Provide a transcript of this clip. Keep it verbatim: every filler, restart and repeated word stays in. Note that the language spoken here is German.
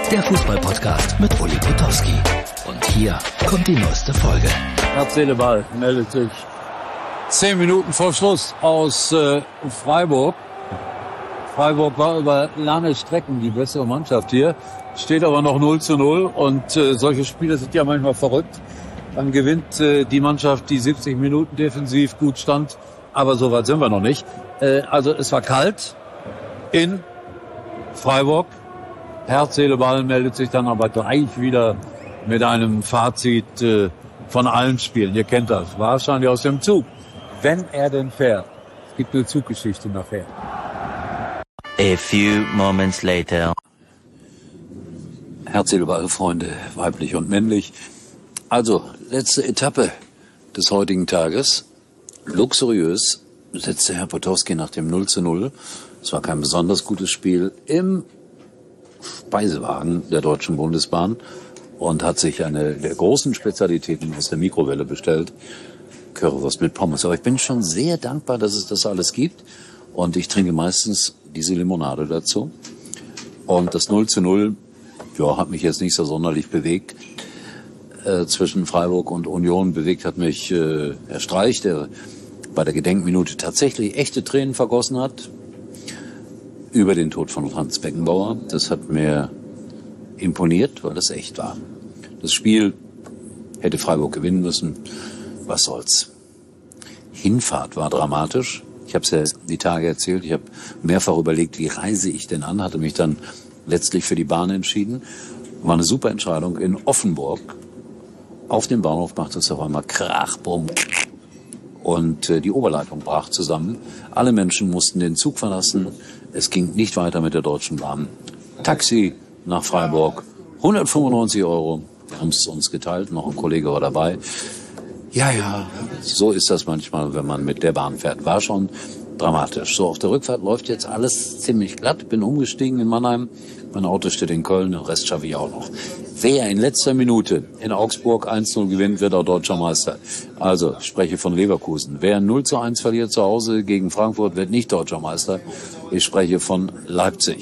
der Fußball-Podcast mit Uli Potowski. Und hier kommt die neueste Folge. Herz, Seele, Ball meldet sich zehn Minuten vor Schluss aus äh, Freiburg. Freiburg war über lange Strecken die bessere Mannschaft hier, steht aber noch null zu null und äh, solche Spiele sind ja manchmal verrückt. Dann gewinnt äh, die Mannschaft, die siebzig Minuten defensiv gut stand, aber so weit sind wir noch nicht. Äh, also es war kalt in Freiburg. Herz, Seele, Ball meldet sich dann aber gleich wieder mit einem Fazit äh, von allen Spielen. Ihr kennt das, wahrscheinlich aus dem Zug. Wenn er denn fährt. Es gibt eine Zuggeschichte nachher. A few moments later. Herz, Seele, Ball, Freunde, weiblich und männlich. Also, letzte Etappe des heutigen Tages. Luxuriös setzte Herr Potowski nach dem null zu null. Es war kein besonders gutes Spiel im Speisewagen der Deutschen Bundesbahn und hat sich eine der großen Spezialitäten aus der Mikrowelle bestellt. Currywurst mit Pommes. Aber ich bin schon sehr dankbar, dass es das alles gibt. Und ich trinke meistens diese Limonade dazu. Und das null zu null, ja, hat mich jetzt nicht so sonderlich bewegt. Äh, zwischen Freiburg und Union bewegt hat mich äh, Herr Streich, der bei der Gedenkminute tatsächlich echte Tränen vergossen hat. Über den Tod von Franz Beckenbauer. Das hat mir imponiert, weil das echt war. Das Spiel hätte Freiburg gewinnen müssen. Was soll's. Hinfahrt war dramatisch. Ich habe es ja die Tage erzählt. Ich habe mehrfach überlegt, wie reise ich denn an. Hatte mich dann letztlich für die Bahn entschieden. War eine super Entscheidung. In Offenburg auf dem Bahnhof machte es auf einmal Krach, Bumm. Und äh, die Oberleitung brach zusammen. Alle Menschen mussten den Zug verlassen. Es ging nicht weiter mit der Deutschen Bahn. Taxi nach Freiburg. hundertfünfundneunzig Euro. Wir haben es uns geteilt. Noch ein Kollege war dabei. Ja, ja, so ist das manchmal, wenn man mit der Bahn fährt. War schon dramatisch. So, auf der Rückfahrt läuft jetzt alles ziemlich glatt. Bin umgestiegen in Mannheim. Mein Auto steht in Köln. Den Rest schaffe ich auch noch. Wer in letzter Minute in Augsburg eins zu null gewinnt, wird auch deutscher Meister. Also, ich spreche von Leverkusen. Wer null zu eins verliert zu Hause gegen Frankfurt, wird nicht deutscher Meister. Ich spreche von Leipzig.